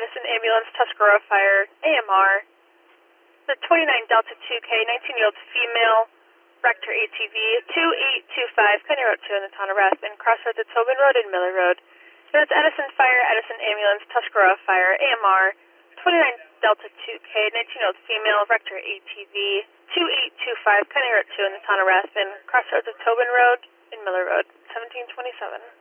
Edison Ambulance, Tuscarora Fire, AMR. The 29 Delta 2K, 19-year-old female, wrecked her ATV, 2825, County Road 2 in the town of Rathbun, crossroads at Tobin Road and Miller Road. That's Edison Fire, Edison Ambulance, Tuscarora Fire, AMR. 29 Delta 2K, 19-year-old female, wrecked her ATV, 2825, County Road 2 in the town of Rathbun, crossroads of Tobin Road and Miller Road, 1727.